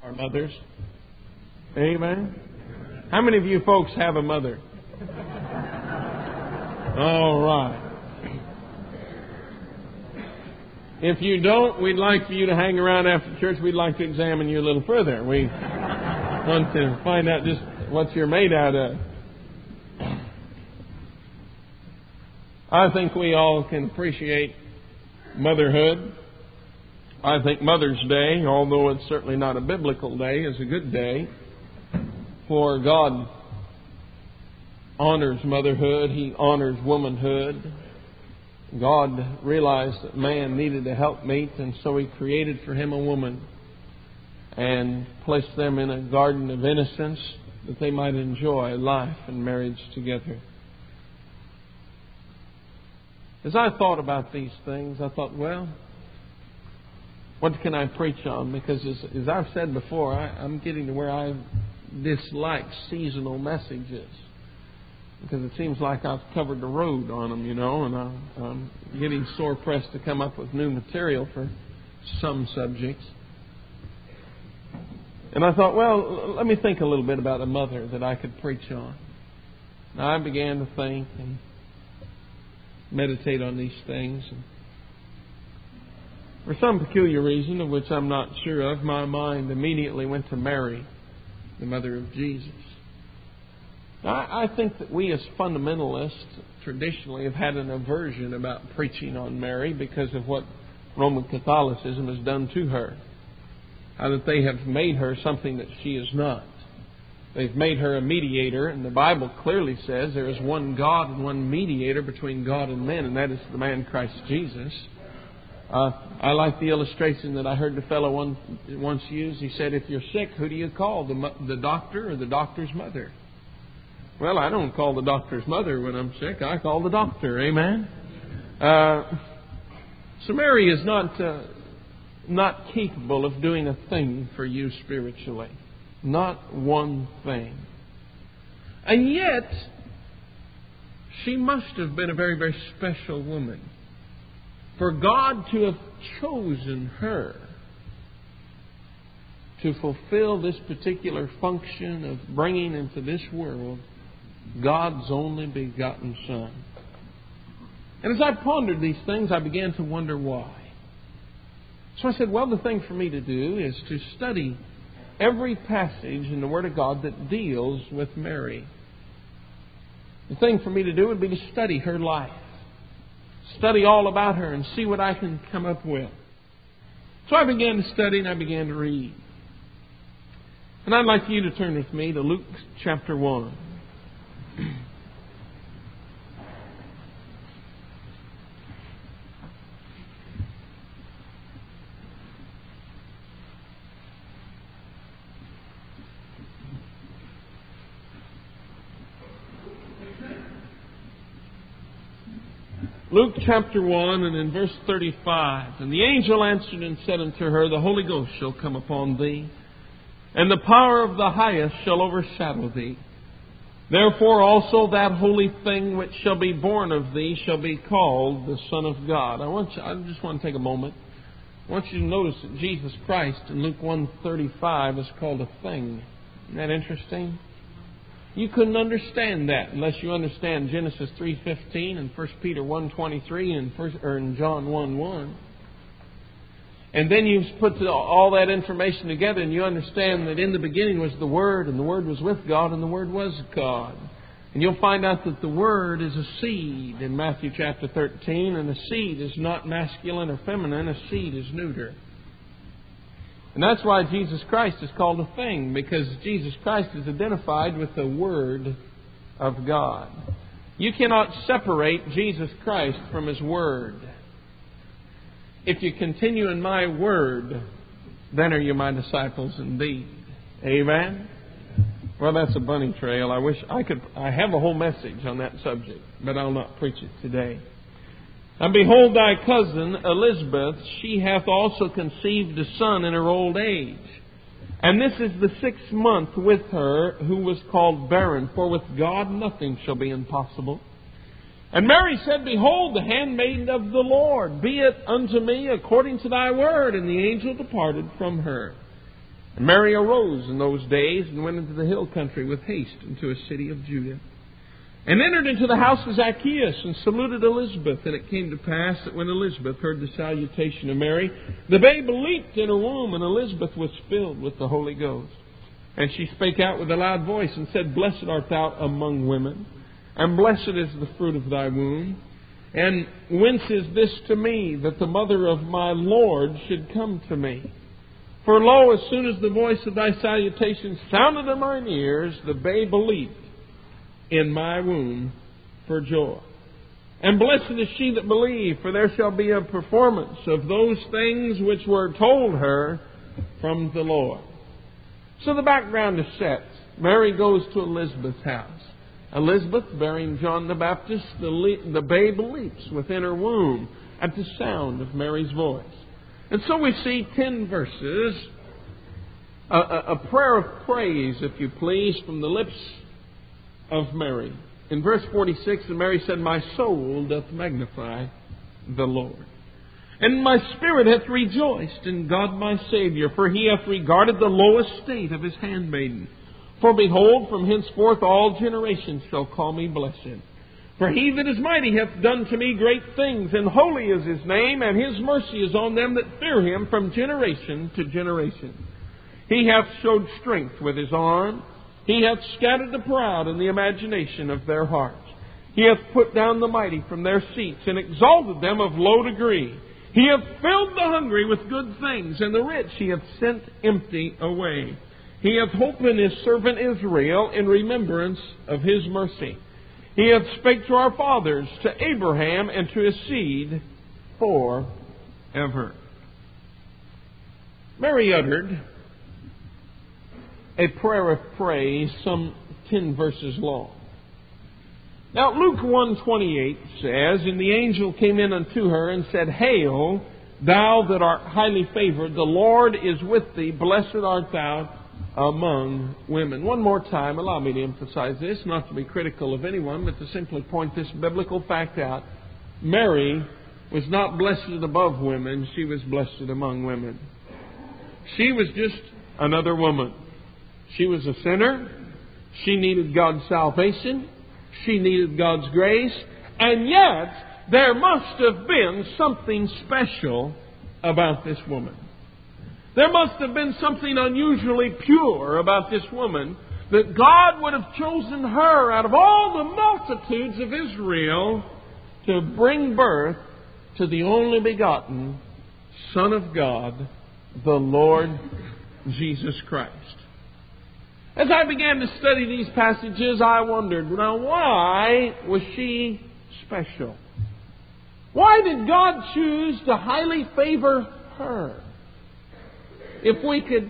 Our mothers. Amen. How many of you folks have a mother? All right. If you don't, we'd like for you to hang around after church. We'd like to examine you a little further. We want to find out just what you're made out of. I think we all can appreciate motherhood. I think Mother's Day, although it's certainly not a biblical day, is a good day. For God honors motherhood. He honors womanhood. God realized that man needed a helpmeet, and so He created for him a woman and placed them in a garden of innocence that they might enjoy life and marriage together. As I thought about these things, I thought, well, what can I preach on? Because as I've said before, I'm getting to where I dislike seasonal messages. Because it seems like I've covered the road on them, and I'm getting sore pressed to come up with new material for some subjects. And I thought, well, let me think a little bit about a mother that I could preach on. Now I began to think and meditate on these things. And for some peculiar reason, of which I'm not sure of, my mind immediately went to Mary, the mother of Jesus. I think that we as fundamentalists traditionally have had an aversion about preaching on Mary because of what Roman Catholicism has done to her. How that they have made her something that she is not. They've made her a mediator, and the Bible clearly says there is one God and one mediator between God and men, and that is the man Christ Jesus. I like the illustration that I heard the fellow once use. He said, if you're sick, who do you call? The doctor or the doctor's mother? Well, I don't call the doctor's mother when I'm sick. I call the doctor. Amen? So Mary is not capable of doing a thing for you spiritually. Not one thing. And yet, she must have been a very, very special woman. For God to have chosen her to fulfill this particular function of bringing into this world God's only begotten Son. And as I pondered these things, I began to wonder why. So I said, well, the thing for me to do is to study every passage in the Word of God that deals with Mary. The thing for me to do would be to study her life. Study all about her and see what I can come up with. So I began to study and I began to read. And I'd like you to turn with me to Luke chapter 1. Luke chapter 1 and in verse 35. And the angel answered and said unto her, the Holy Ghost shall come upon thee, and the power of the highest shall overshadow thee. Therefore also that holy thing which shall be born of thee shall be called the Son of God. I just want to take a moment. I want you to notice that Jesus Christ in Luke 1:35 is called a thing. Isn't that interesting? You couldn't understand that unless you understand Genesis 3:15 and 1 Peter 1:23 and John 1:1. And then you put all that information together and you understand that in the beginning was the Word, and the Word was with God, and the Word was God. And you'll find out that the Word is a seed in Matthew chapter 13, and a seed is not masculine or feminine, a seed is neuter. And that's why Jesus Christ is called a thing, because Jesus Christ is identified with the Word of God. You cannot separate Jesus Christ from His Word. If you continue in my Word, then are you my disciples indeed. Amen? Well, that's a bunny trail. I wish I could. I have a whole message on that subject, but I'll not preach it today. And behold, thy cousin Elizabeth, she hath also conceived a son in her old age. And this is the 6th month with her, who was called barren, for with God nothing shall be impossible. And Mary said, behold, the handmaiden of the Lord, be it unto me according to thy word. And the angel departed from her. And Mary arose in those days and went into the hill country with haste into a city of Judah, and entered into the house of Zacchaeus, and saluted Elizabeth. And it came to pass that when Elizabeth heard the salutation of Mary, the babe leaped in her womb, and Elizabeth was filled with the Holy Ghost. And she spake out with a loud voice, and said, Blessed art thou among women, and blessed is the fruit of thy womb. And whence is this to me, that the mother of my Lord should come to me? For lo, as soon as the voice of thy salutation sounded in mine ears, the babe leaped in my womb for joy. And blessed is she that believed, for there shall be a performance of those things which were told her from the Lord. So the background is set. Mary goes to Elizabeth's house. Elizabeth, bearing John the Baptist, the babe leaps within her womb at the sound of Mary's voice. And so we see 10 verses, a prayer of praise, if you please, from the lips of Mary. In verse 46, and Mary said, My soul doth magnify the Lord, and my spirit hath rejoiced in God my Saviour, for he hath regarded the low estate of his handmaiden. For behold, from henceforth all generations shall call me blessed. For he that is mighty hath done to me great things, and holy is his name, and his mercy is on them that fear him from generation to generation. He hath showed strength with his arm. He hath scattered the proud in the imagination of their hearts. He hath put down the mighty from their seats, and exalted them of low degree. He hath filled the hungry with good things, and the rich he hath sent empty away. He hath holpen his servant Israel in remembrance of his mercy. He hath spake to our fathers, to Abraham, and to his seed forever. Mary uttered a prayer of praise some 10 verses long. Now Luke 1:28 says, And the angel came in unto her and said, Hail, thou that art highly favored, the Lord is with thee, blessed art thou among women. One more time, allow me to emphasize this, not to be critical of anyone, but to simply point this biblical fact out. Mary was not blessed above women, she was blessed among women. She was just another woman. She was a sinner. She needed God's salvation. She needed God's grace. And yet, there must have been something special about this woman. There must have been something unusually pure about this woman, that God would have chosen her out of all the multitudes of Israel to bring birth to the only begotten Son of God, the Lord Jesus Christ. As I began to study these passages, I wondered, now why was she special? Why did God choose to highly favor her? If we could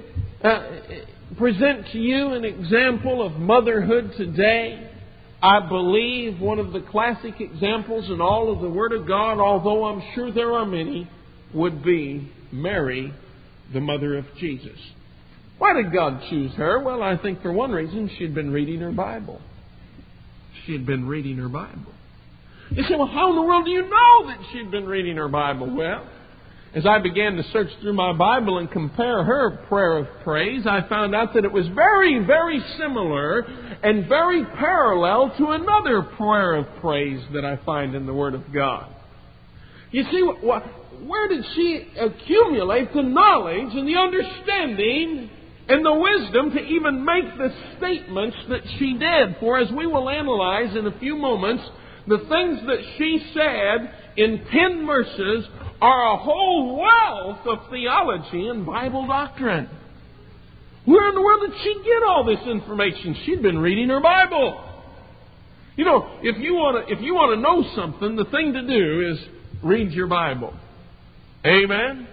present to you an example of motherhood today, I believe one of the classic examples in all of the Word of God, although I'm sure there are many, would be Mary, the mother of Jesus. Why did God choose her? Well, I think for one reason, she had been reading her Bible. She had been reading her Bible. You say, well, how in the world do you know that she had been reading her Bible? Well, as I began to search through my Bible and compare her prayer of praise, I found out that it was very, very similar and very parallel to another prayer of praise that I find in the Word of God. You see, where did she accumulate the knowledge and the understanding and the wisdom to even make the statements that she did? For as we will analyze in a few moments, the things that she said in 10 verses are a whole wealth of theology and Bible doctrine. Where in the world did she get all this information? She'd been reading her Bible. You know, if you want to know something, the thing to do is read your Bible. Amen?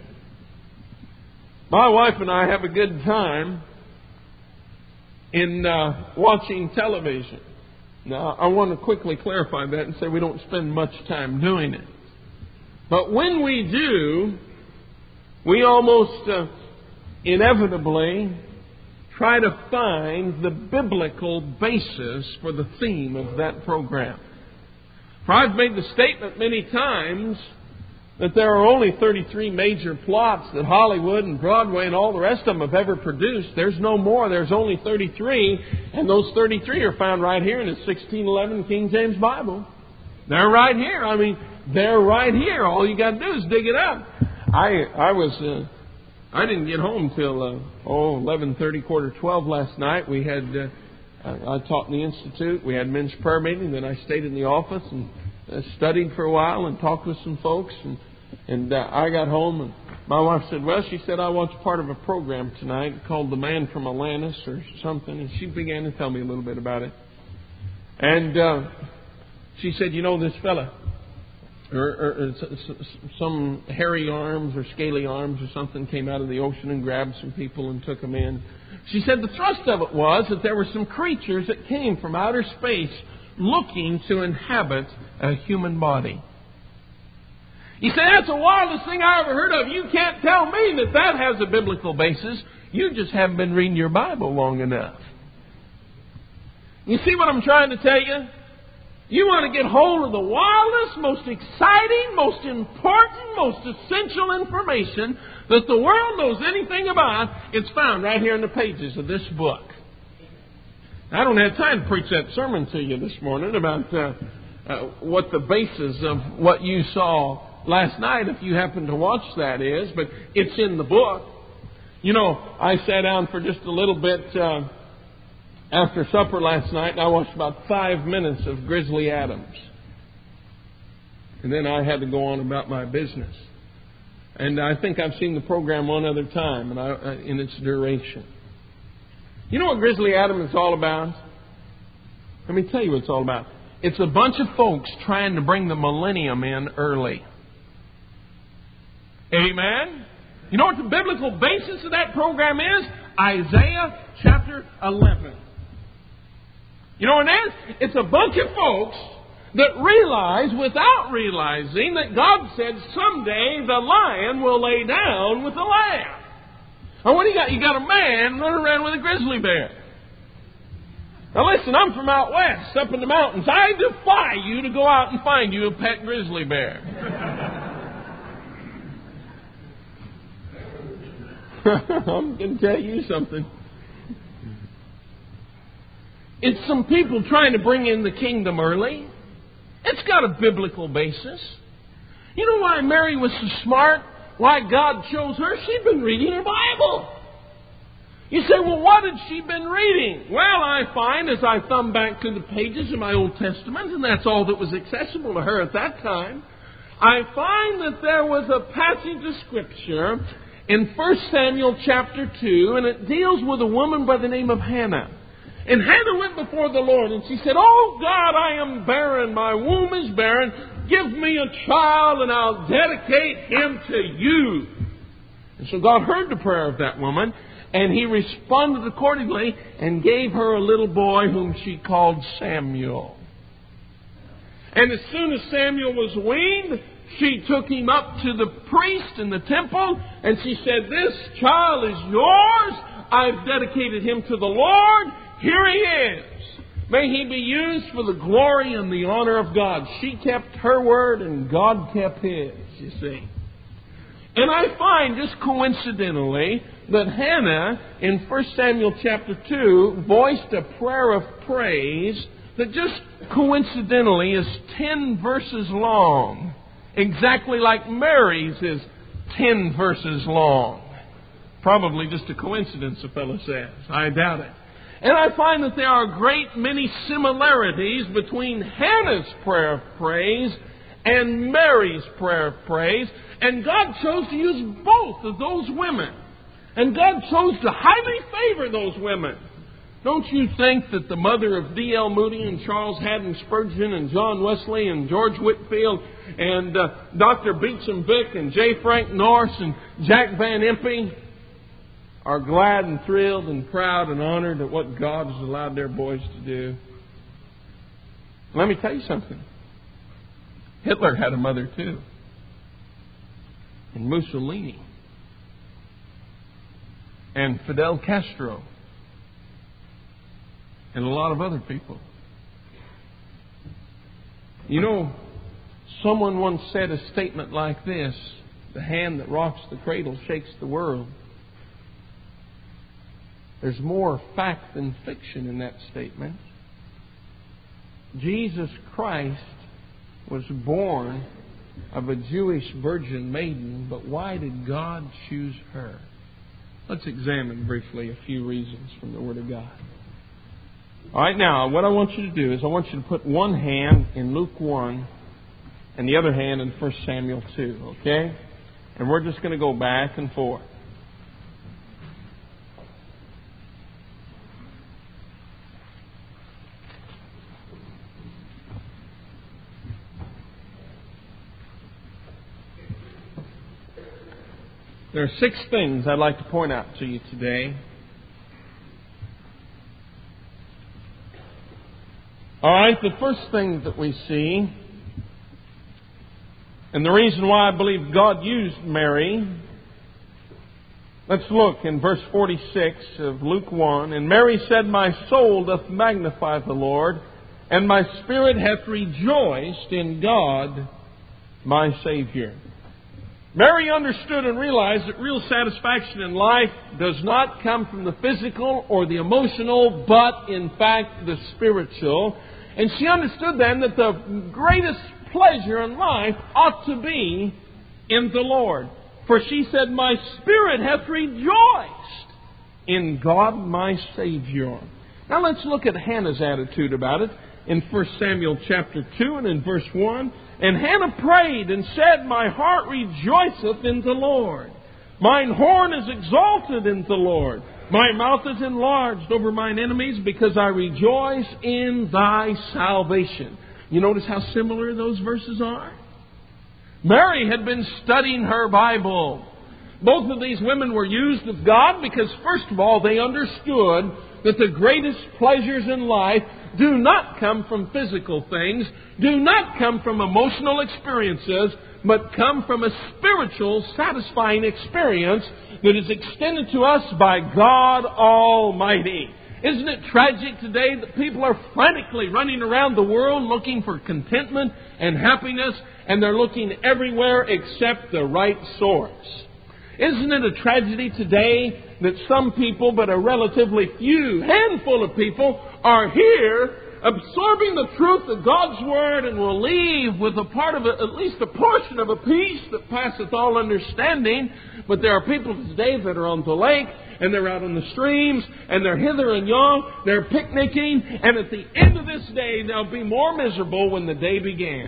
My wife and I have a good time in watching television. Now, I want to quickly clarify that and say we don't spend much time doing it. But when we do, we almost inevitably try to find the biblical basis for the theme of that program. For I've made the statement many times that there are only 33 major plots that Hollywood and Broadway and all the rest of them have ever produced. There's no more. There's only 33, and those 33 are found right here in the 1611 King James Bible. They're right here. I mean, they're right here. All you got to do is dig it up. I didn't get home till 11:30, 11:45 last night. We had I taught in the Institute. We had men's prayer meeting. Then I stayed in the office and studied for a while and talked with some folks. And I got home and my wife said, well, she said, I watched part of a program tonight called The Man from Atlantis or something. And she began to tell me a little bit about it. And she said, you know, this fella, or some hairy arms or scaly arms or something came out of the ocean and grabbed some people and took them in. She said the thrust of it was that there were some creatures that came from outer space looking to inhabit a human body. You say, that's the wildest thing I ever heard of. You can't tell me that that has a biblical basis. You just haven't been reading your Bible long enough. You see what I'm trying to tell you? You want to get hold of the wildest, most exciting, most important, most essential information that the world knows anything about. It's found right here in the pages of this book. I don't have time to preach that sermon to you this morning about what the basis of what you saw last night, if you happen to watch that, is, but it's in the book. You know, I sat down for just a little bit after supper last night, and I watched about 5 minutes of Grizzly Adams. And then I had to go on about my business. And I think I've seen the program one other time in its duration. You know what Grizzly Adams is all about? Let me tell you what it's all about. It's a bunch of folks trying to bring the millennium in early. Amen? You know what the biblical basis of that program is? Isaiah chapter 11. You know what it is? It's a bunch of folks that realize, without realizing, that God said someday the lion will lay down with the lamb. And what do you got? You got a man running around with a grizzly bear. Now listen, I'm from out west, up in the mountains. I defy you to go out and find you a pet grizzly bear. I'm going to tell you something. It's some people trying to bring in the kingdom early. It's got a biblical basis. You know why Mary was so smart? Why God chose her? She'd been reading her Bible. You say, well, what had she been reading? Well, I find as I thumb back to the pages of my Old Testament, and that's all that was accessible to her at that time, I find that there was a passage of Scripture in 1 Samuel chapter 2, and it deals with a woman by the name of Hannah. And Hannah went before the Lord, and she said, oh, God, I am barren. My womb is barren. Give me a child, and I'll dedicate him to you. And so God heard the prayer of that woman, and He responded accordingly and gave her a little boy whom she called Samuel. And as soon as Samuel was weaned, she took him up to the priest in the temple, and she said, this child is yours. I've dedicated him to the Lord. Here he is. May he be used for the glory and the honor of God. She kept her word and God kept His, you see. And I find just coincidentally that Hannah in 1 Samuel chapter 2 voiced a prayer of praise that just coincidentally is 10 verses long. Exactly like Mary's is 10 verses long. Probably just a coincidence, a fellow says. I doubt it. And I find that there are a great many similarities between Hannah's prayer of praise and Mary's prayer of praise. And God chose to use both of those women. And God chose to highly favor those women. Don't you think that the mother of D.L. Moody and Charles Haddon Spurgeon and John Wesley and George Whitefield and Dr. Beecham Vick and J. Frank Norris and Jack Van Impe are glad and thrilled and proud and honored at what God has allowed their boys to do? Let me tell you something. Hitler had a mother too. And Mussolini. And Fidel Castro. And a lot of other people. You know, Someone once said a statement like this: the hand that rocks the cradle shakes the world. There's more fact than fiction in that statement. Jesus Christ was born of a Jewish virgin maiden, but why did God choose her? Let's examine briefly a few reasons from the Word of God. All right, now, what I want you to do is I want you to put one hand in Luke 1 and the other hand in 1 Samuel 2, okay? And we're just going to go back and forth. There are 6 things I'd like to point out to you today. All right, the first thing that we see, and the reason why I believe God used Mary, let's look in verse 46 of Luke 1. And Mary said, "My soul doth magnify the Lord, and my spirit hath rejoiced in God my Savior." Mary understood and realized that real satisfaction in life does not come from the physical or the emotional, but in fact the spiritual. And she understood then that the greatest pleasure in life ought to be in the Lord. For she said, "My spirit hath rejoiced in God my Savior." Now let's look at Hannah's attitude about it in 1 Samuel chapter 2 and in verse 1. "And Hannah prayed and said, My heart rejoiceth in the Lord. Mine horn is exalted in the Lord. My mouth is enlarged over mine enemies, because I rejoice in thy salvation." You notice how similar those verses are? Mary had been studying her Bible. Both of these women were used of God because, first of all, they understood that the greatest pleasures in life do not come from physical things, do not come from emotional experiences, but come from a spiritual, satisfying experience that is extended to us by God Almighty. Isn't it tragic today that people are frantically running around the world looking for contentment and happiness, and they're looking everywhere except the right source? Isn't it a tragedy today that some people, but a relatively few handful of people, are here absorbing the truth of God's Word and will leave with a part of it, at least a portion of a peace that passeth all understanding? But there are people today that are on the lake, and they're out on the streams, and they're hither and yon, they're picnicking, and at the end of this day, they'll be more miserable when the day began.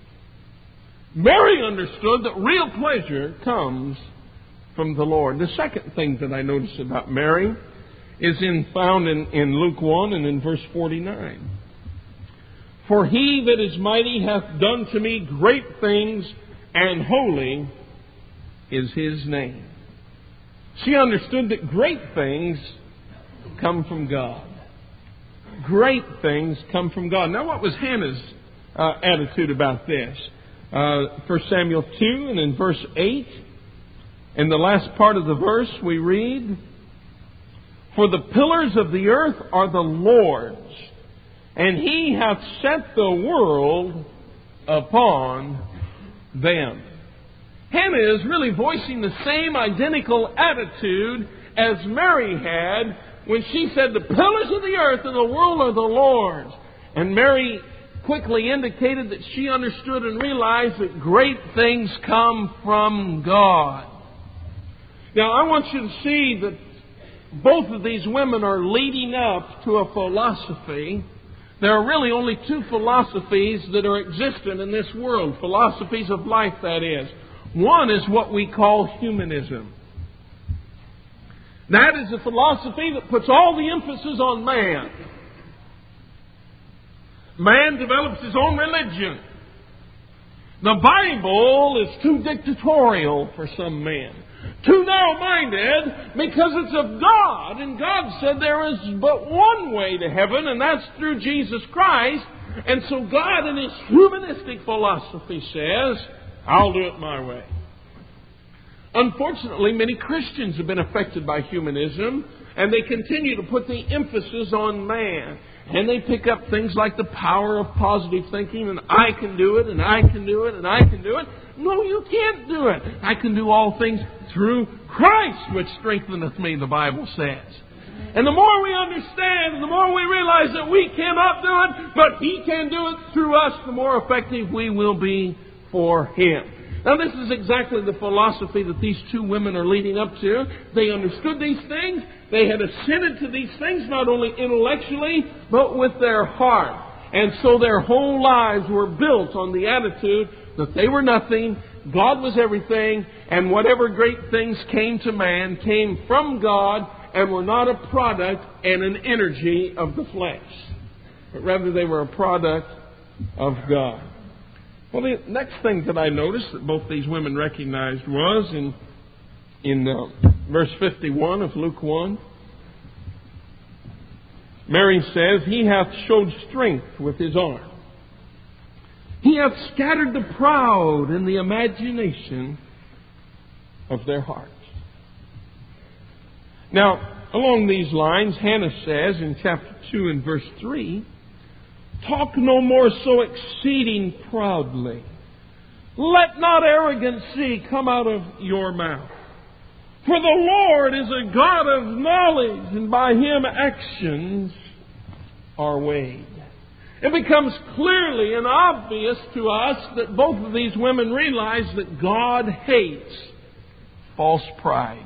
Mary understood that real pleasure comes from the Lord. The second thing that I notice about Mary is found in Luke 1 and in verse 49. "For he that is mighty hath done to me great things, and holy is his name." She understood that great things come from God. Great things come from God. Now, what was Hannah's attitude about this? 1 Samuel 2 and in verse 8, in the last part of the verse we read, "For the pillars of the earth are the Lord's, and He hath set the world upon them." Hannah is really voicing the same identical attitude as Mary had when she said, "The pillars of the earth and the world are the Lord's." And Mary quickly indicated that she understood and realized that great things come from God. Now, I want you to see that both of these women are leading up to a philosophy. There are really only 2 philosophies that are existent in this world, philosophies of life, that is. One is what we call humanism. That is a philosophy that puts all the emphasis on man. Man develops his own religion. The Bible is too dictatorial for some men, too narrow-minded, because it's of God. And God said there is but one way to heaven, and that's through Jesus Christ. And so God, in His humanistic philosophy, says, "I'll do it my way." Unfortunately, many Christians have been affected by humanism, And they continue to put the emphasis on man. And they pick up things like the power of positive thinking, and I can do it, and I can do it, and I can do it. No, you can't do it. I can do all things through Christ, which strengtheneth me, the Bible says. And the more we understand, and the more we realize that we cannot do it, but He can do it through us, the more effective we will be for Him. Now, this is exactly the philosophy that these two women are leading up to. They understood these things. They had assented to these things, not only intellectually, but with their heart. And so their whole lives were built on the attitude that they were nothing, God was everything, and whatever great things came to man came from God and were not a product and an energy of the flesh, but rather they were a product of God. Well, the next thing that I noticed that both these women recognized was in verse 51 of Luke 1. Mary says, He hath showed strength with His arm. He hath scattered the proud in the imagination of their hearts. Now, along these lines, Hannah says in chapter 2 and verse 3, Talk no more so exceeding proudly. Let not arrogancy come out of your mouth. For the Lord is a God of knowledge, and by Him actions are weighed. It becomes clearly and obvious to us that both of these women realize that God hates false pride.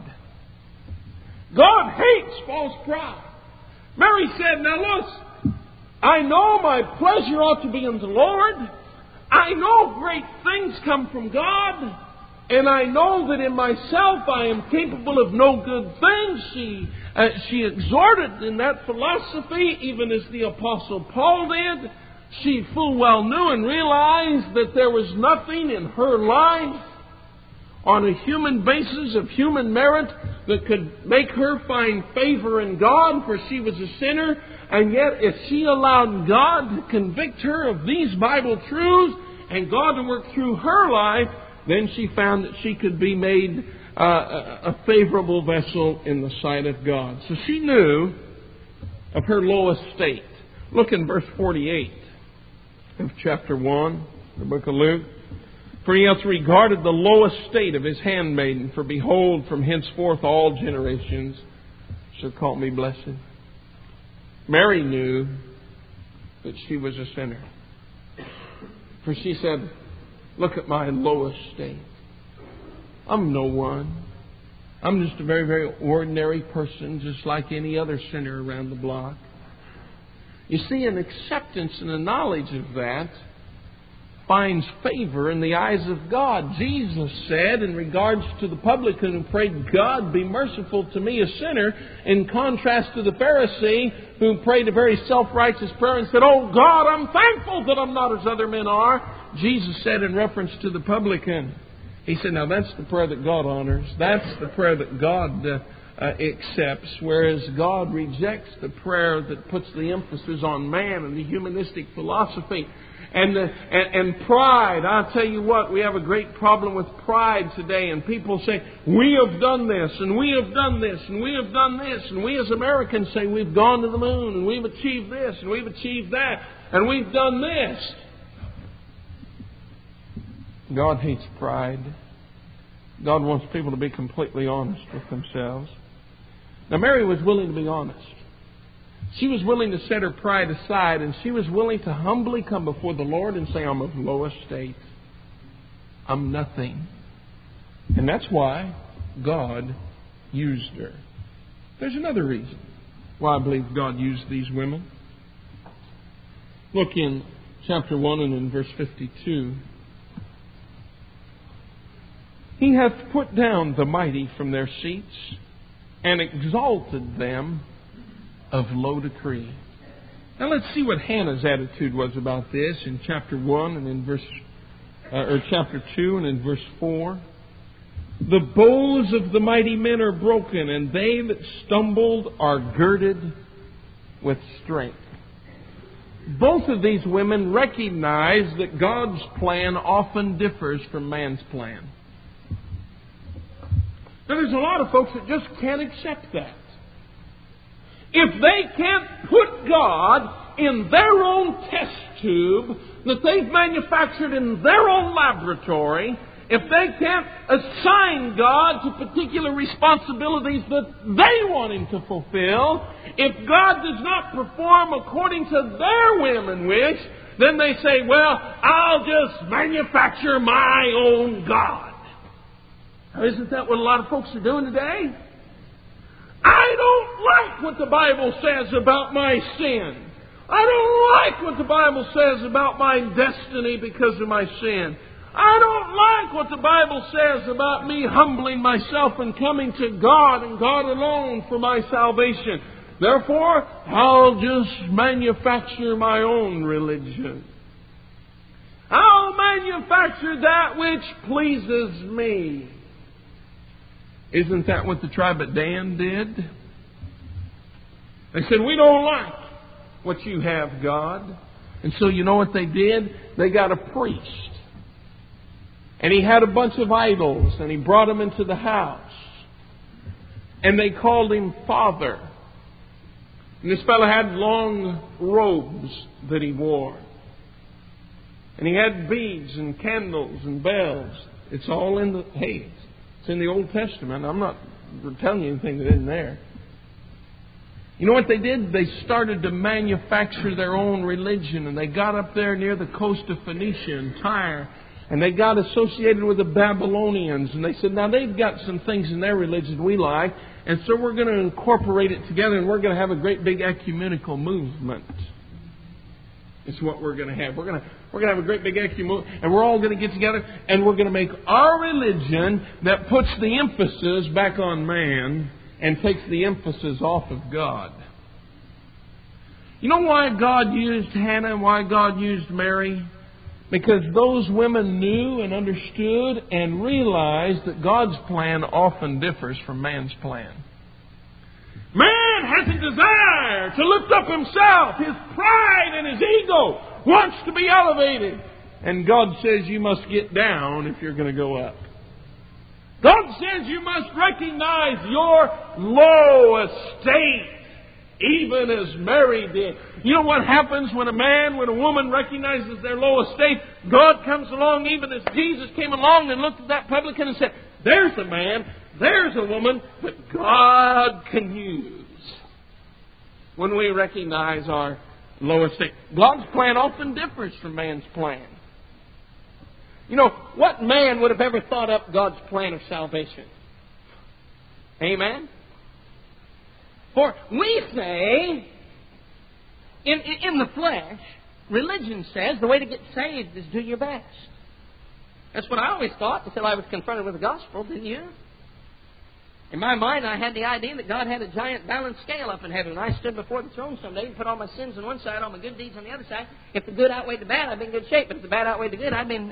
God hates false pride. Mary said, Now look, I know my pleasure ought to be in the Lord. I know great things come from God. And I know that in myself I am capable of no good things. She exhorted in that philosophy, even as the Apostle Paul did. She full well knew and realized that there was nothing in her life on a human basis of human merit that could make her find favor in God, for she was a sinner. And yet, if she allowed God to convict her of these Bible truths and God to work through her life, then she found that she could be made a favorable vessel in the sight of God. So she knew of her low estate. Look in verse 48 of chapter 1, the book of Luke. For He hath regarded the low estate of His handmaiden, for behold, from henceforth all generations shall call me blessed. Mary knew that she was a sinner. For she said, Look at my low estate. I'm no one. I'm just a very, very ordinary person, just like any other sinner around the block. You see, an acceptance and a knowledge of that finds favor in the eyes of God. Jesus said in regards to the publican who prayed, God, be merciful to me, a sinner, in contrast to the Pharisee who prayed a very self-righteous prayer and said, Oh God, I'm thankful that I'm not as other men are. Jesus said in reference to the publican, He said, now that's the prayer that God honors. That's the prayer that God accepts, whereas God rejects the prayer that puts the emphasis on man and the humanistic philosophy. And pride. I'll tell you what, we have a great problem with pride today. And people say, we have done this, and we have done this, and we have done this. And we as Americans say, we've gone to the moon, and we've achieved this, and we've achieved that, and we've done this. God hates pride. God wants people to be completely honest with themselves. Now, Mary was willing to be honest. She was willing to set her pride aside, and she was willing to humbly come before the Lord and say, I'm of low estate. I'm nothing. And that's why God used her. There's another reason why I believe God used these women. Look in chapter 1 and in verse 52. He hath put down the mighty from their seats and exalted them of low decree. Now let's see what Hannah's attitude was about this in chapter 1 and in chapter 2 and in verse 4. The bows of the mighty men are broken, and they that stumbled are girded with strength. Both of these women recognize that God's plan often differs from man's plan. Now, there's a lot of folks that just can't accept that. if they can't put God in their own test tube that they've manufactured in their own laboratory, if they can't assign God to particular responsibilities that they want Him to fulfill, if God does not perform according to their whim and wish, then they say, well, I'll just manufacture my own God. Now, isn't that what a lot of folks are doing today? I don't like what the Bible says about my sin. I don't like what the Bible says about my destiny because of my sin. I don't like what the Bible says about me humbling myself and coming to God and God alone for my salvation. Therefore, I'll just manufacture my own religion. I'll manufacture that which pleases me. Isn't that what the tribe of Dan did? They said, we don't like what you have, God. And so you know what they did? They got a priest. And he had a bunch of idols, and he brought them into the house. And they called him Father. And this fellow had long robes that he wore. And he had beads and candles and bells. It's all in the, hey, it's in the Old Testament. I'm not telling you anything that isn't there. You know what they did? They started to manufacture their own religion. And they got up there near the coast of Phoenicia and Tyre. And they got associated with the Babylonians. And they said, now they've got some things in their religion we like. And so we're going to incorporate it together. And we're going to have a great big ecumenical movement. It's what we're going to have. We're going to have a great big ecumenical, and we're all going to get together, and we're going to make our religion that puts the emphasis back on man and takes the emphasis off of God. You know why God used Hannah and why God used Mary? Because those women knew and understood and realized that God's plan often differs from man's plan. Man has a desire to lift up himself. His pride and his ego wants to be elevated. And God says you must get down if you're going to go up. God says you must recognize your low estate, even as Mary did. You know what happens when a woman recognizes their low estate? God comes along, even as Jesus came along and looked at that publican and said, there's a man, there's a woman that God can use. When we recognize our low estate. God's plan often differs from man's plan. You know, what man would have ever thought up God's plan of salvation? Amen? For we say, in the flesh, religion says the way to get saved is do your best. That's what I always thought until I was confronted with the gospel, didn't you? In my mind, I had the idea that God had a giant balance scale up in heaven, and I stood before the throne someday and put all my sins on one side, all my good deeds on the other side. If the good outweighed the bad, I'd be in good shape. But if the bad outweighed the good, I'd been,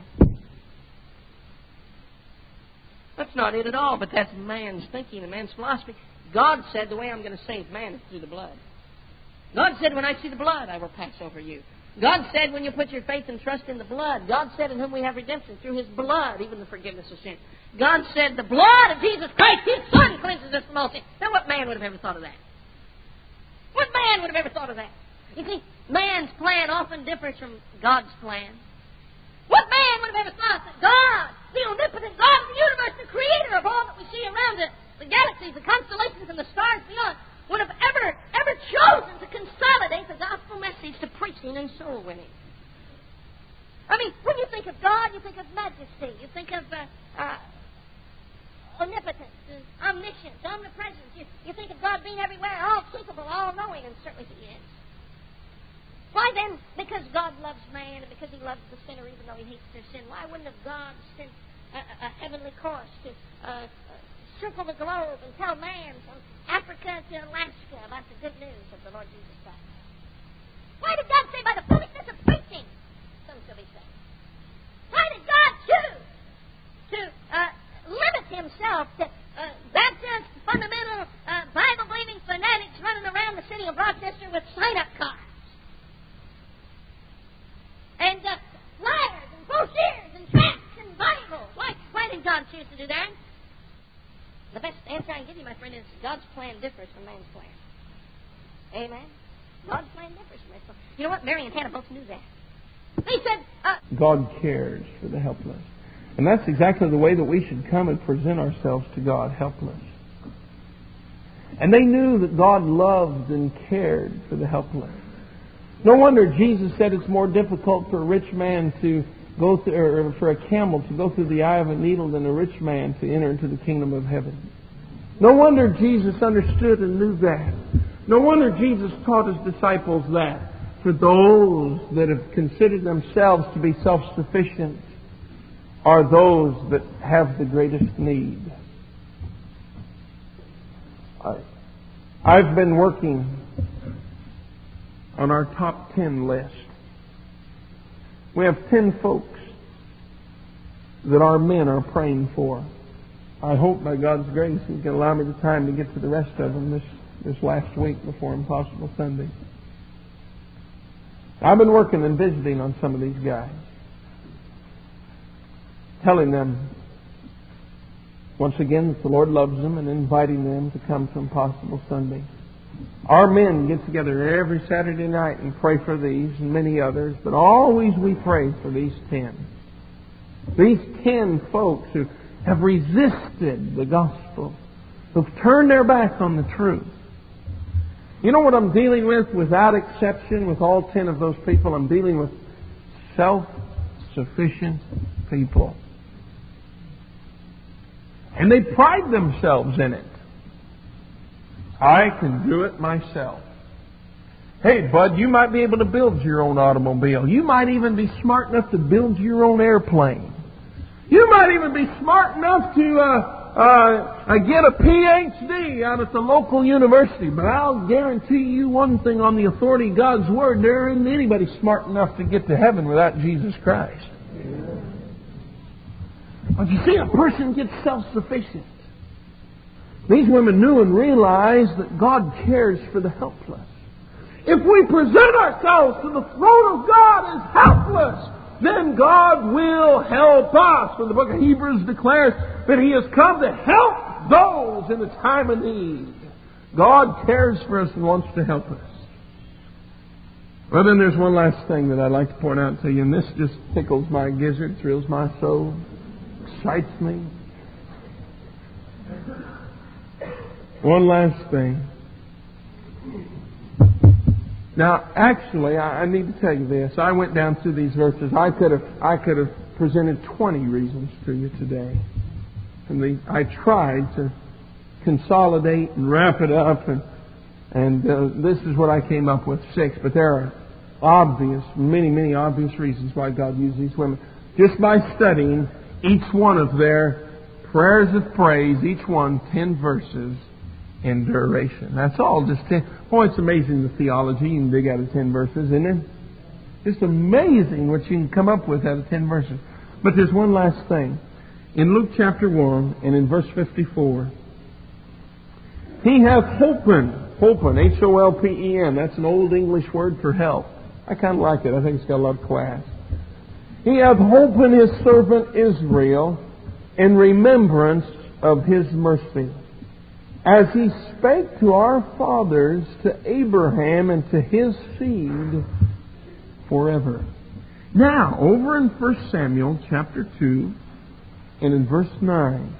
That's not it at all, but that's man's thinking and man's philosophy. God said the way I'm going to save man is through the blood. God said, when I see the blood, I will pass over you. God said, when you put your faith and trust in the blood. God said, in whom we have redemption, through His blood, even the forgiveness of sin. God said, the blood of Jesus Christ, His Son, cleanses us from all sin. Now, what man would have ever thought of that? What man would have ever thought of that? You see, man's plan often differs from God's plan. What man would have ever thought that God, the omnipotent God of the universe, the creator of all that we see around it, the galaxies, the constellations, and the stars beyond, would have ever chosen to consolidate the gospel message to preaching and soul winning? I mean, when you think of God, you think of majesty, you think of omnipotence, and omniscience, omnipresence. You think of God being everywhere, all capable, all knowing, and certainly He is. Why then, because God loves man and because He loves the sinner even though He hates their sin, why wouldn't have God sent a heavenly course to circle the globe and tell man from Africa to Alaska about the good news of the Lord Jesus Christ? Why did God say by the foolishness of preaching, some shall be saved? Why did God choose to limit Himself to Baptist, fundamental, Bible-believing fanatics running around the city of Rochester with sign-up cards? And flyers and brochures and tracts and Bibles. Why did God choose to do that? The best answer I can give you, my friend, is God's plan differs from man's plan. Amen. God's plan differs from us. You know what? Mary and Hannah both knew that. They said, God cares for the helpless. And that's exactly the way that we should come and present ourselves to God, helpless. And they knew that God loved and cared for the helpless. No wonder Jesus said it's more difficult for a rich man to go through, or for a camel to go through the eye of a needle than a rich man to enter into the kingdom of heaven. No wonder Jesus understood and knew that. No wonder Jesus taught His disciples that. For those that have considered themselves to be self-sufficient are those that have the greatest need. I've been working on our top 10 list. We have 10 folks that our men are praying for. I hope by God's grace He can allow me the time to get to the rest of them this last week before Impossible Sunday. I've been working and visiting on some of these guys, telling them once again that the Lord loves them and inviting them to come to Impossible Sunday. Our men get together every Saturday night and pray for these and many others, but always we pray for these 10. These 10 folks who have resisted the gospel, who've turned their back on the truth. You know what I'm dealing with without exception with all 10 of those people? I'm dealing with self-sufficient people. And they pride themselves in it. I can do it myself. Hey, bud, you might be able to build your own automobile. You might even be smart enough to build your own airplane. You might even be smart enough to get a PhD out at the local university. But I'll guarantee you one thing on the authority of God's Word, there isn't anybody smart enough to get to heaven without Jesus Christ. But you see, a person gets self-sufficient. These women knew and realized that God cares for the helpless. If we present ourselves to the throne of God as helpless, then God will help us. For the book of Hebrews declares that He has come to help those in the time of need. God cares for us and wants to help us. Well, then there's one last thing that I'd like to point out to you, and this just tickles my gizzard, thrills my soul, excites me. One last thing. Now, actually, I need to tell you this. I went down through these verses. I could have presented 20 reasons to you today. I tried to consolidate and wrap it up, and this is what I came up with, 6. But there are obvious, many obvious reasons why God used these women. Just by studying each one of their prayers of praise, each one 10 verses in duration. That's all, just 10. Oh, it's amazing the theology you can dig out of 10 verses, isn't it? Just amazing what you can come up with out of 10 verses. But there's one last thing. In Luke chapter 1 and in verse 54, He hath holpen, H-O-L-P-E-N. That's an old English word for help. I kind of like it. I think it's got a lot of class. He hath holpen His servant Israel in remembrance of His mercy, as He spake to our fathers, to Abraham, and to his seed forever. Now, over in 1 Samuel chapter 2, and in verse 9,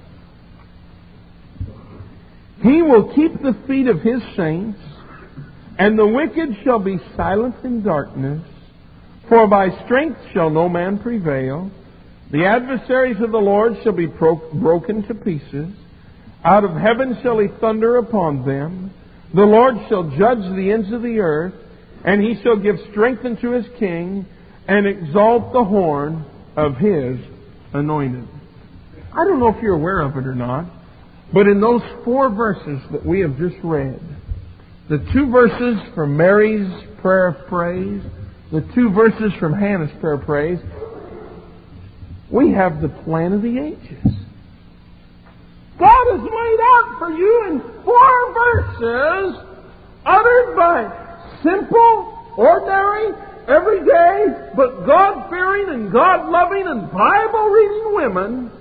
He will keep the feet of His saints, and the wicked shall be silent in darkness, for by strength shall no man prevail. The adversaries of the Lord shall be broken to pieces. Out of heaven shall He thunder upon them. The Lord shall judge the ends of the earth, and He shall give strength unto His king, and exalt the horn of His anointed. I don't know if you're aware of it or not, but in those 4 verses that we have just read, the 2 verses from Mary's prayer of praise, the 2 verses from Hannah's prayer of praise, we have the plan of the ages. God has laid out for you in 4 verses, uttered by simple, ordinary, everyday, but God-fearing and God-loving and Bible-reading women,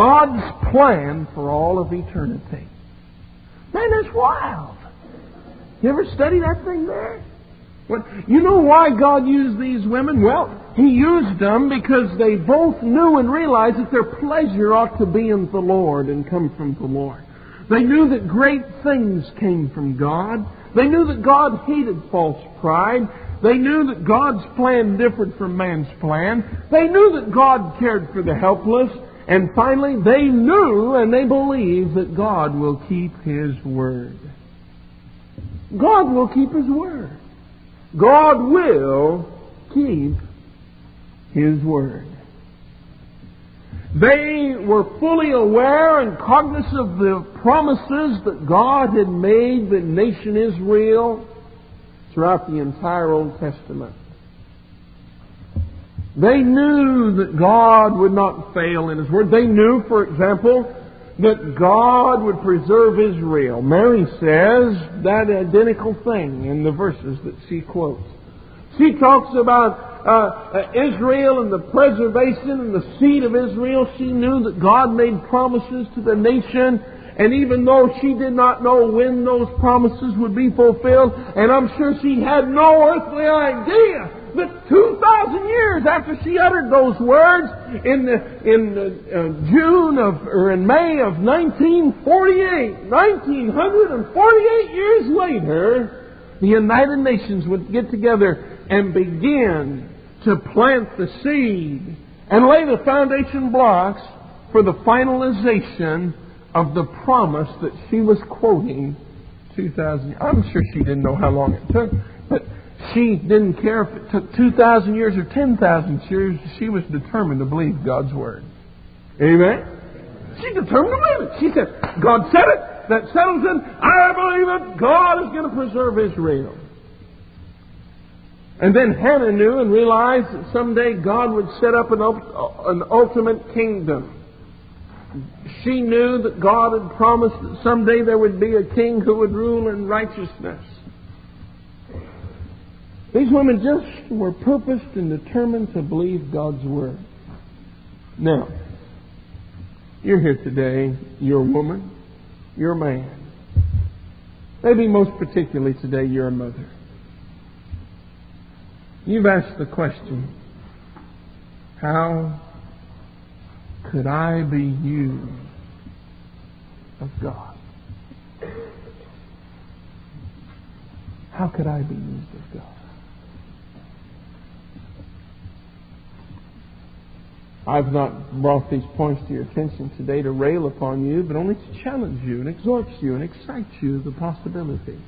God's plan for all of eternity. Man, it's wild. You ever study that thing there? Well, you know why God used these women? Well, He used them because they both knew and realized that their pleasure ought to be in the Lord and come from the Lord. They knew that great things came from God. They knew that God hated false pride. They knew that God's plan differed from man's plan. They knew that God cared for the helpless. And finally, they knew and they believed that God will keep His word. God will keep His word. God will keep His word. They were fully aware and cognizant of the promises that God had made the nation Israel throughout the entire Old Testament. They knew that God would not fail in His word. They knew, for example, that God would preserve Israel. Mary says that identical thing in the verses that she quotes. She talks about Israel and the preservation and the seed of Israel. She knew that God made promises to the nation. And even though she did not know when those promises would be fulfilled, and I'm sure she had no earthly idea that 2,000 years after she uttered those words, in May of 1948, 1948 years later, the United Nations would get together and begin to plant the seed and lay the foundation blocks for the finalization of the promise that she was quoting 2,000 years. I'm sure she didn't know how long it took, but she didn't care if it took 2,000 years or 10,000 years. She was determined to believe God's Word. Amen? She determined to believe it. She said, God said it. That settles it. I believe it. God is going to preserve Israel. And then Hannah knew and realized that someday God would set up an ultimate kingdom. She knew that God had promised that someday there would be a king who would rule in righteousness. These women just were purposed and determined to believe God's Word. Now, you're here today, you're a woman, you're a man. Maybe most particularly today, you're a mother. You've asked the question, how could I be used of God? How could I be used of God? I've not brought these points to your attention today to rail upon you, but only to challenge you and exhort you and excite you the possibility.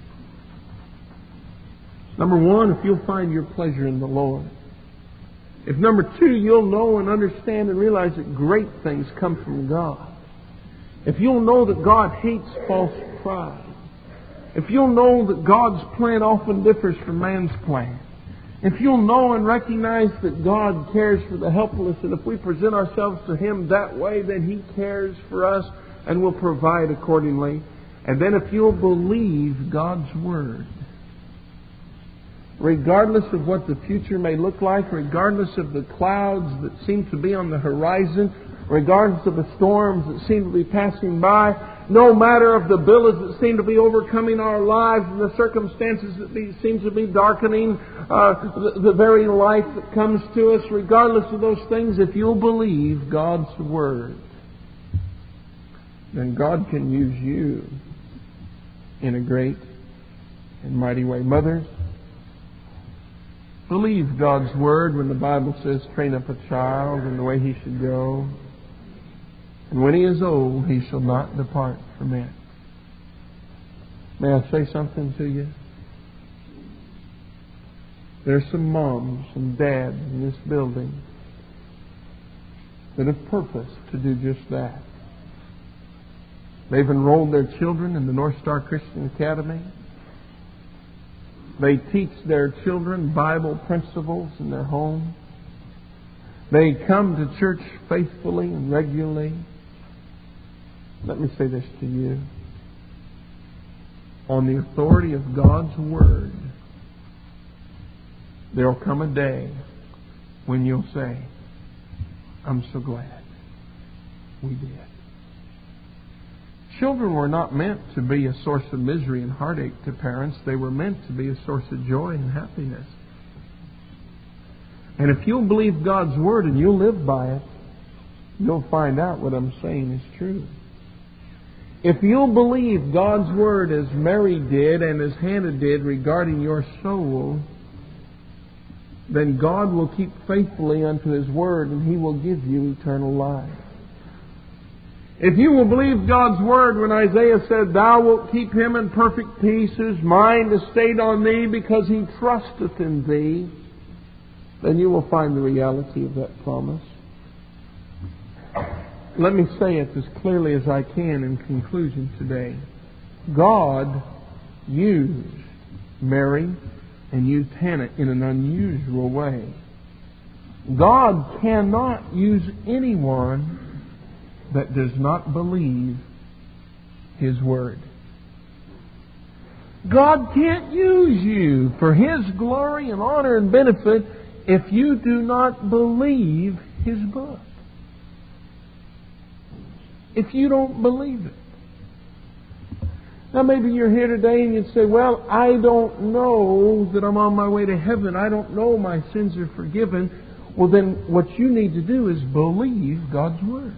Number one, if you'll find your pleasure in the Lord. If number two, you'll know and understand and realize that great things come from God. If you'll know that God hates false pride. If you'll know that God's plan often differs from man's plan. If you'll know and recognize that God cares for the helpless, and if we present ourselves to Him that way, then He cares for us and will provide accordingly. And then if you'll believe God's Word, regardless of what the future may look like, regardless of the clouds that seem to be on the horizon, regardless of the storms that seem to be passing by, no matter of the billows that seem to be overcoming our lives and the circumstances that seem to be darkening the very life that comes to us, regardless of those things, if you'll believe God's Word, then God can use you in a great and mighty way. Mothers, believe God's Word when the Bible says, train up a child in the way he should go. And when he is old, he shall not depart from it. May I say something to you? There's some moms and dads in this building that have purposed to do just that. They've enrolled their children in the North Star Christian Academy. They teach their children Bible principles in their home. They come to church faithfully and regularly. Let me say this to you. On the authority of God's Word, there'll come a day when you'll say, I'm so glad we did. Children were not meant to be a source of misery and heartache to parents. They were meant to be a source of joy and happiness. And if you'll believe God's Word and you'll live by it, you'll find out what I'm saying is true. If you'll believe God's Word as Mary did and as Hannah did regarding your soul, then God will keep faithfully unto His Word and He will give you eternal life. If you will believe God's Word when Isaiah said, Thou wilt keep him in perfect peace, whose mind is stayed on Thee because he trusteth in Thee, then you will find the reality of that promise. Let me say it as clearly as I can in conclusion today. God used Mary and used Hannah in an unusual way. God cannot use anyone that does not believe His Word. God can't use you for His glory and honor and benefit if you do not believe His book. If you don't believe it. Now maybe you're here today and you'd say, well, I don't know that I'm on my way to heaven. I don't know my sins are forgiven. Well, then what you need to do is believe God's Word.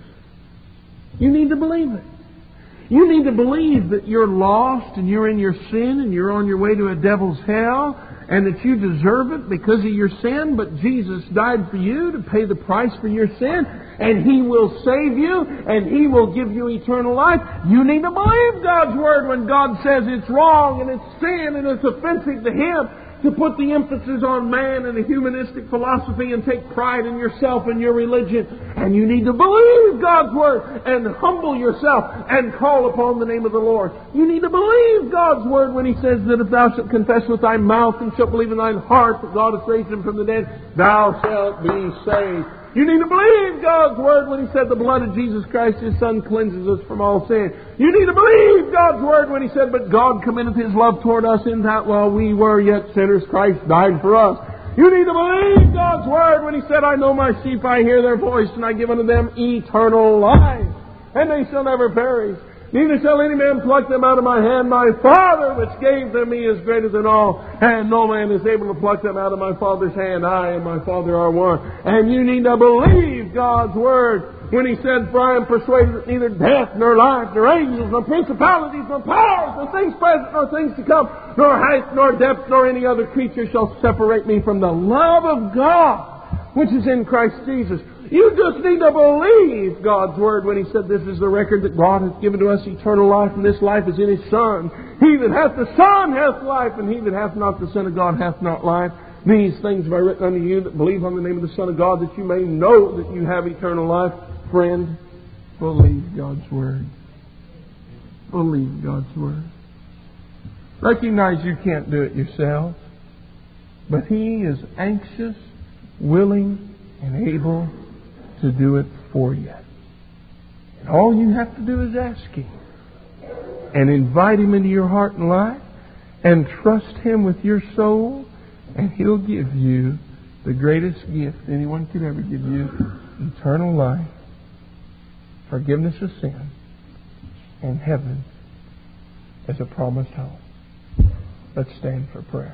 You need to believe it. You need to believe that you're lost and you're in your sin and you're on your way to a devil's hell and that you deserve it because of your sin, but Jesus died for you to pay the price for your sin, and He will save you and He will give you eternal life. You need to believe God's Word when God says it's wrong and it's sin and it's offensive to Him to put the emphasis on man and a humanistic philosophy and take pride in yourself and your religion. And you need to believe God's Word and humble yourself and call upon the name of the Lord. You need to believe God's Word when He says that if thou shalt confess with thy mouth and shalt believe in thine heart that God hath raised Him from the dead, thou shalt be saved. You need to believe God's Word when He said the blood of Jesus Christ, His Son, cleanses us from all sin. You need to believe God's Word when He said, but God commendeth His love toward us in that while we were yet sinners, Christ died for us. You need to believe God's Word when He said, I know my sheep, I hear their voice, and I give unto them eternal life, and they shall never perish. Neither shall any man pluck them out of my hand. My Father which gave them me is greater than all, and no man is able to pluck them out of my Father's hand. I and my Father are one. And you need to believe God's Word when He said, for I am persuaded that neither death, nor life, nor angels, nor principalities, nor powers, nor things present, nor things to come, nor height, nor depth, nor any other creature shall separate me from the love of God, which is in Christ Jesus. You just need to believe God's Word when He said, this is the record that God hath given to us eternal life, and this life is in His Son. He that hath the Son hath life, and he that hath not the Son of God hath not life. These things have I written unto you that believe on the name of the Son of God, that you may know that you have eternal life. Friend, believe God's Word. Believe God's Word. Recognize you can't do it yourself, but He is anxious, willing, and able to do it for you. And all you have to do is ask Him and invite Him into your heart and life and trust Him with your soul, and He'll give you the greatest gift anyone could ever give you: eternal life, forgiveness of sin, and heaven as a promised home. Let's stand for prayer.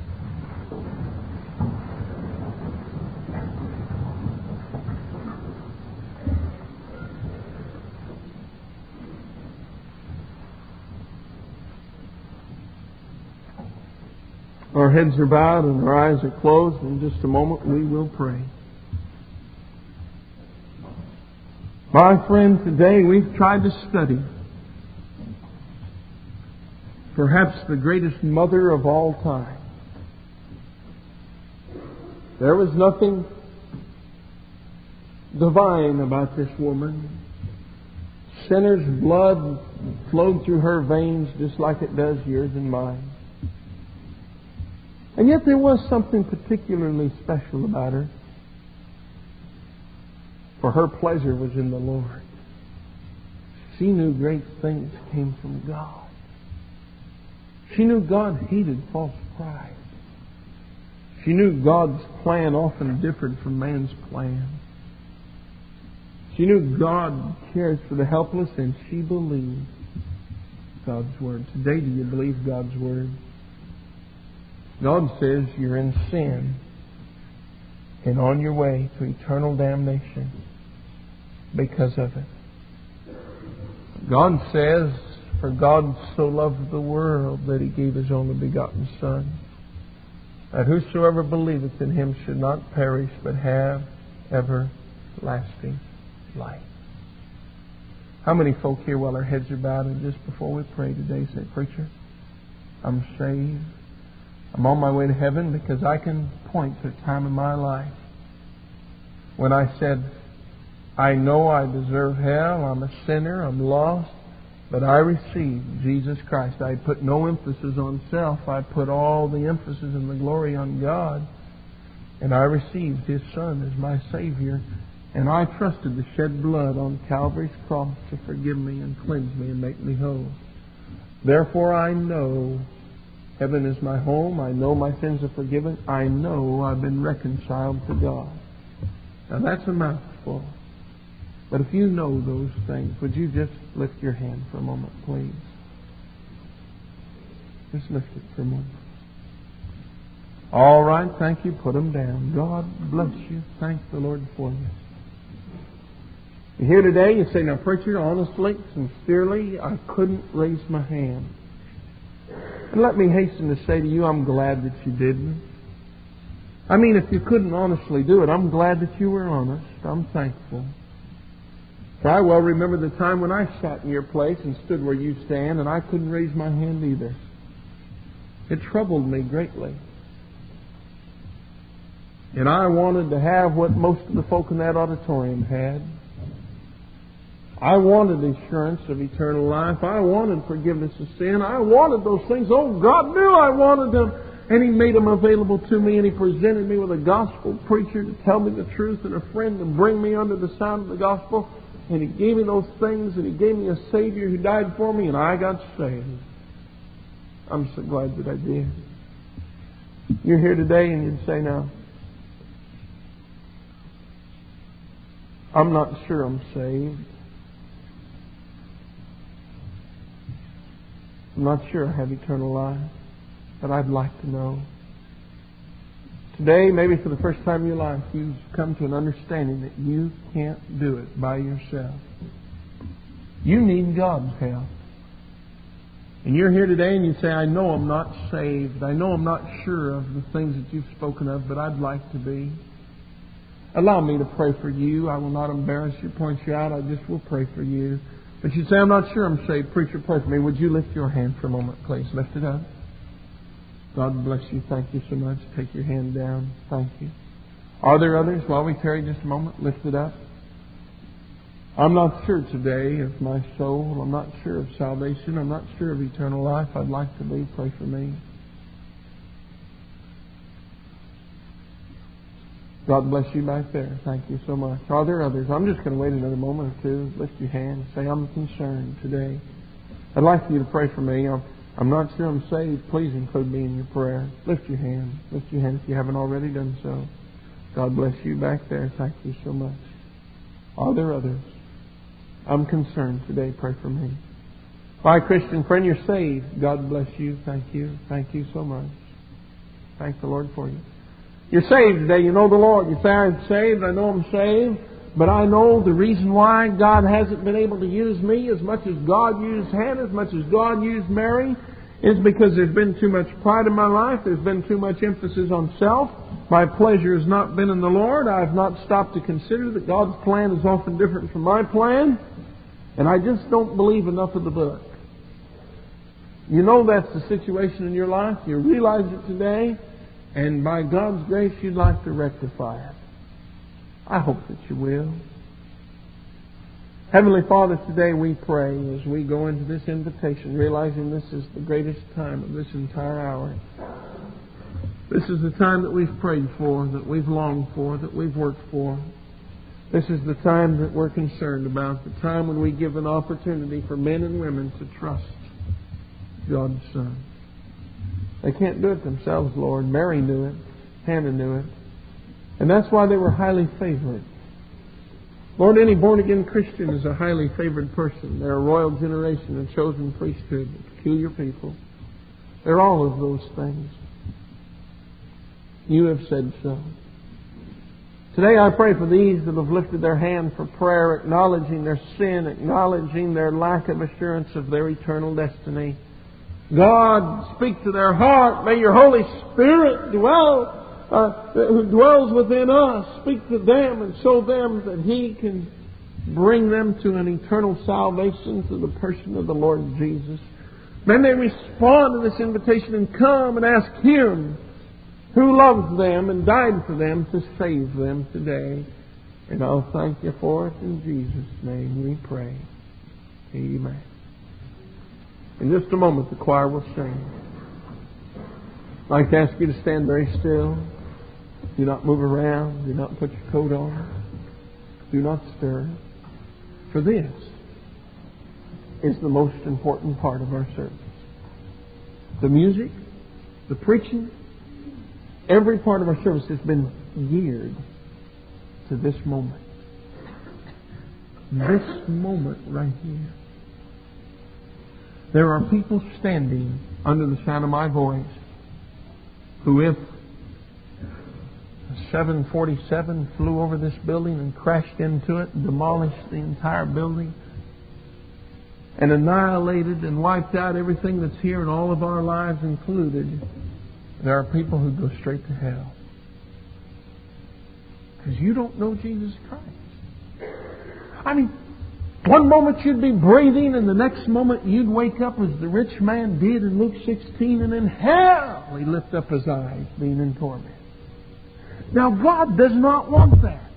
Our heads are bowed and our eyes are closed. In just a moment we will pray. My friend, today we've tried to study perhaps the greatest mother of all time. There was nothing divine about this woman. Sinner's blood flowed through her veins just like it does yours and mine. And yet there was something particularly special about her. For her pleasure was in the Lord. She knew great things came from God. She knew God hated false pride. She knew God's plan often differed from man's plan. She knew God cares for the helpless, and she believed God's Word. Today, do you believe God's Word? God says you're in sin and on your way to eternal damnation because of it. God says, for God so loved the world that He gave His only begotten Son, that whosoever believeth in Him should not perish but have everlasting life. How many folk here, while their heads are bowed, and just before we pray today, say, Preacher, I'm saved. I'm on my way to heaven, because I can point to a time in my life when I said, I know I deserve hell, I'm a sinner, I'm lost, but I received Jesus Christ. I put no emphasis on self. I put all the emphasis and the glory on God. And I received His Son as my Savior. And I trusted the shed blood on Calvary's cross to forgive me and cleanse me and make me whole. Therefore I know heaven is my home. I know my sins are forgiven. I know I've been reconciled to God. Now that's a mouthful. But if you know those things, would you just lift your hand for a moment, please? Just lift it for a moment. All right, thank you. Put them down. God bless you. Thank the Lord for you. You're here today, you say, now, Preacher, honestly, sincerely, I couldn't raise my hand. And let me hasten to say to you, I'm glad that you didn't. I mean, if you couldn't honestly do it, I'm glad that you were honest. I'm thankful. For I well remember the time when I sat in your place and stood where you stand, and I couldn't raise my hand either. It troubled me greatly. And I wanted to have what most of the folk in that auditorium had. I wanted assurance of eternal life. I wanted forgiveness of sin. I wanted those things. Oh, God knew I wanted them. And He made them available to me, and He presented me with a gospel preacher to tell me the truth, and a friend to bring me under the sound of the gospel. And He gave me those things, and He gave me a Savior who died for me, and I got saved. I'm so glad that I did. You're here today, and you'd say, now, I'm not sure I'm saved. I'm not sure I have eternal life, but I'd like to know. Today, maybe for the first time in your life, you've come to an understanding that you can't do it by yourself. You need God's help. And you're here today and you say, I know I'm not saved. I know I'm not sure of the things that you've spoken of, but I'd like to be. Allow me to pray for you. I will not embarrass you, point you out. I just will pray for you. But you say, I'm not sure I'm saved. Preacher, pray for me. Would you lift your hand for a moment, please? Lift it up. God bless you. Thank you so much. Take your hand down. Thank you. Are there others? While we tarry just a moment, lift it up. I'm not sure today of my soul. I'm not sure of salvation. I'm not sure of eternal life. I'd like to be. Pray for me. God bless you back there. Thank you so much. Are there others? I'm just going to wait another moment or two. Lift your hand. Say, I'm concerned today. I'd like for you to pray for me. I'm not sure I'm saved. Please include me in your prayer. Lift your hand. Lift your hand if you haven't already done so. God bless you back there. Thank you so much. Are there others? I'm concerned today. Pray for me. My Christian friend, you're saved. God bless you. Thank you. Thank you so much. Thank the Lord for you. You're saved today. You know the Lord. You say, I'm saved. I know I'm saved. But I know the reason why God hasn't been able to use me as much as God used Hannah, as much as God used Mary, is because there's been too much pride in my life. There's been too much emphasis on self. My pleasure has not been in the Lord. I have not stopped to consider that God's plan is often different from my plan. And I just don't believe enough of the book. You know that's the situation in your life. You realize it today. And by God's grace, you'd like to rectify it. I hope that you will. Heavenly Father, today we pray as we go into this invitation, realizing this is the greatest time of this entire hour. This is the time that we've prayed for, that we've longed for, that we've worked for. This is the time that we're concerned about, the time when we give an opportunity for men and women to trust God's Son. They can't do it themselves, Lord. Mary knew it. Hannah knew it. And that's why they were highly favored. Lord, any born-again Christian is a highly favored person. They're a royal generation, a chosen priesthood, a peculiar people. They're all of those things. You have said so. Today I pray for these that have lifted their hand for prayer, acknowledging their sin, acknowledging their lack of assurance of their eternal destiny. God, speak to their heart. May your Holy Spirit who dwells within us, speak to them and show them that He can bring them to an eternal salvation through the person of the Lord Jesus. May they respond to this invitation and come and ask Him who loves them and died for them to save them today. And I'll thank you for it in Jesus' name we pray. Amen. In just a moment the choir will sing. I'd like to ask you to stand very still. Do not move around. Do not put your coat on. Do not stir. For this is the most important part of our service. The music, the preaching, every part of our service has been geared to this moment. This moment right here. There are people standing under the sound of my voice who, if a 747 flew over this building and crashed into it and demolished the entire building and annihilated and wiped out everything that's here and all of our lives included, there are people who go straight to hell. Because you don't know Jesus Christ. I mean, one moment you'd be breathing and the next moment you'd wake up as the rich man did in Luke 16, and in hell he lift up his eyes being in torment. Now God does not want that.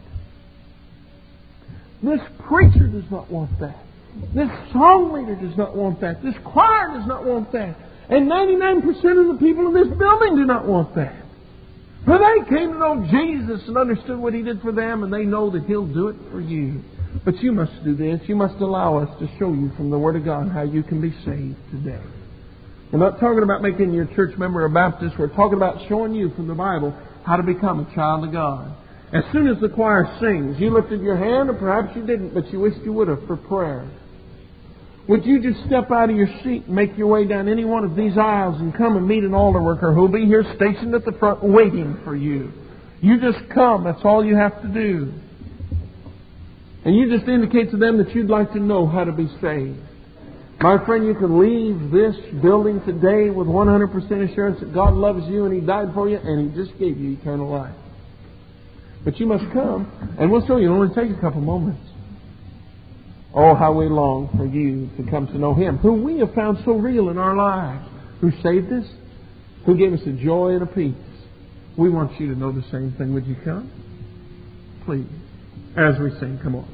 This preacher does not want that. This song leader does not want that. This choir does not want that. And 99% of the people in this building do not want that. For they came to know Jesus and understood what He did for them, and they know that He'll do it for you. But you must do this. You must allow us to show you from the Word of God how you can be saved today. We're not talking about making you a church member or Baptist. We're talking about showing you from the Bible how to become a child of God. As soon as the choir sings, you lifted your hand, or perhaps you didn't, but you wished you would have for prayer. Would you just step out of your seat and make your way down any one of these aisles and come and meet an altar worker who will be here stationed at the front waiting for you? You just come. That's all you have to do. And you just indicate to them that you'd like to know how to be saved. My friend, you can leave this building today with 100% assurance that God loves you and He died for you and He just gave you eternal life. But you must come, and we'll show you. It'll only take a couple moments. Oh, how we long for you to come to know Him, who we have found so real in our lives, who saved us, who gave us a joy and a peace. We want you to know the same thing. Would you come? Please. As we sing, come on.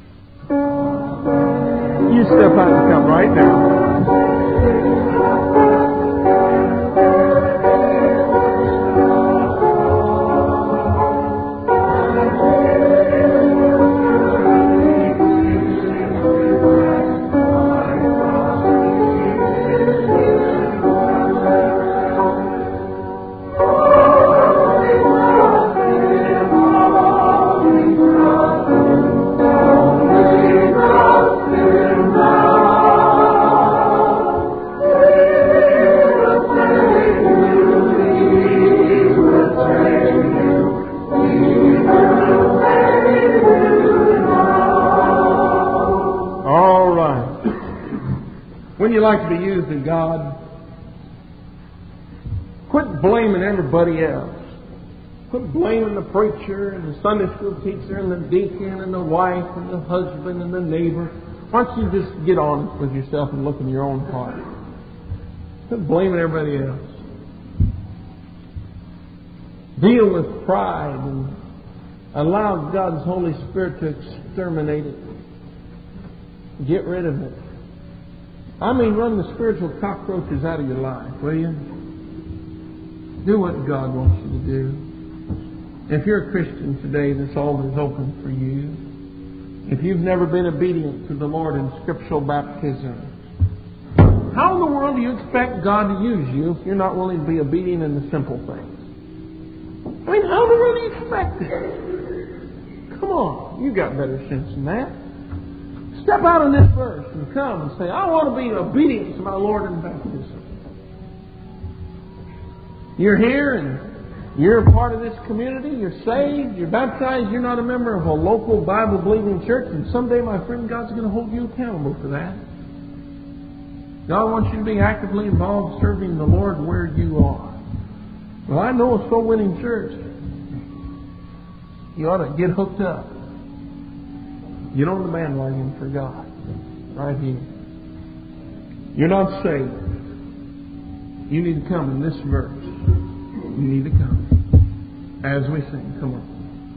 You step out and come right now. Like to be used of God, quit blaming everybody else. Quit blaming the preacher and the Sunday school teacher and the deacon and the wife and the husband and the neighbor. Why don't you just get honest with yourself and look in your own heart? Quit blaming everybody else. Deal with pride and allow God's Holy Spirit to exterminate it. Get rid of it. I mean, run the spiritual cockroaches out of your life, will you? Do what God wants you to do. If you're a Christian today, this altar is open for you. If you've never been obedient to the Lord in scriptural baptism, how in the world do you expect God to use you if you're not willing to be obedient in the simple things? I mean, how in the world do you expect it? Come on, you got better sense than that. Step out in this verse and come and say, I want to be obedient to my Lord in baptism. You're here and you're a part of this community. You're saved. You're baptized. You're not a member of a local Bible-believing church. And someday, my friend, God's going to hold you accountable for that. God wants you to be actively involved serving the Lord where you are. Well, I know a soul-winning church. You ought to get hooked up. Get on the bandwagon for God. Right here. You're not saved. You need to come in this verse. You need to come. As we sing, come on.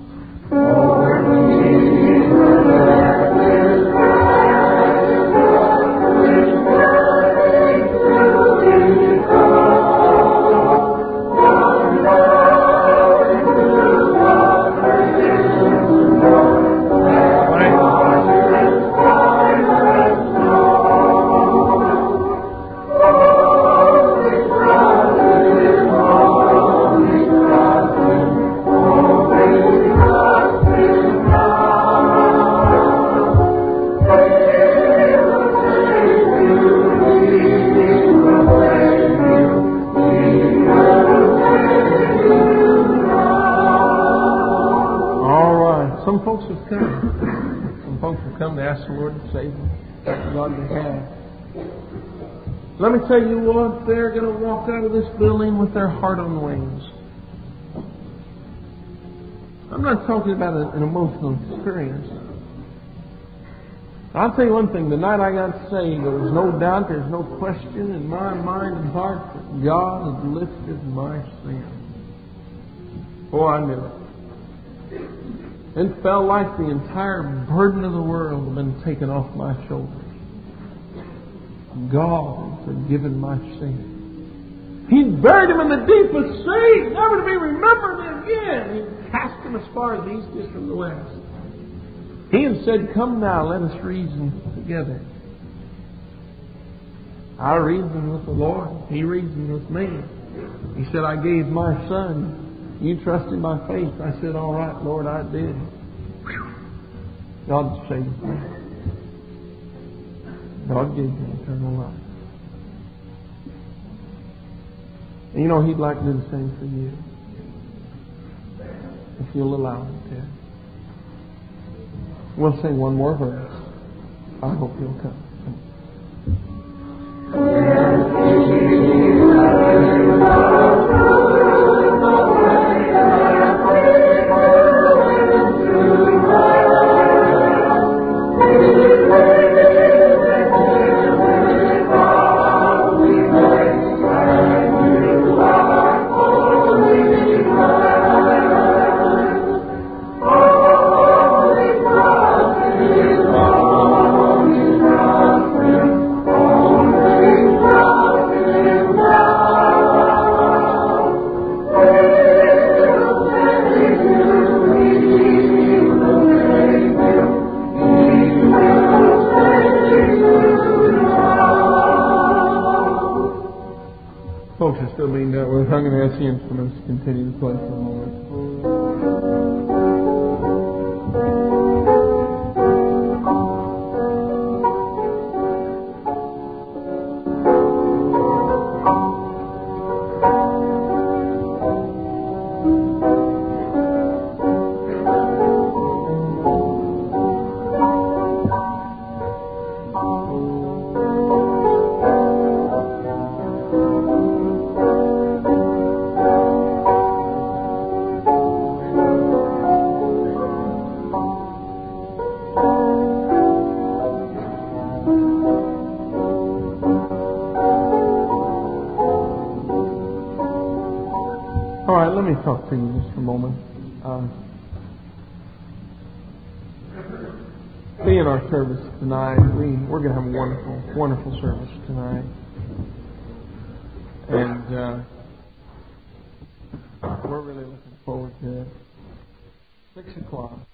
Let me tell you what, they're going to walk out of this building with their heart on wings. I'm not talking about an emotional experience. I'll tell you one thing, the night I got saved, there was no doubt, there's no question in my mind and heart that God had lifted my sin. Oh, I knew it. It felt like the entire burden of the world had been taken off my shoulders. God had forgiven my sin. He buried him in the deepest sea, never to be remembered again. He cast him as far as the east is from the west. He had said, come now, let us reason together. I reasoned with the Lord. He reasoned with me. He said, I gave my son. You trusted my faith. I said, all right, Lord, I did. God saved me. God gave me eternal life. And you know, He'd like to do the same for you. If you'll allow Him to. We'll sing one more verse. I hope you'll come. Folks are still being dealt with. I'm going to ask the instruments to continue to play for a moment. All right, let me talk to you just for a moment. Be in our service tonight. We're going to have a wonderful, wonderful service tonight. And we're really looking forward to it. 6 o'clock.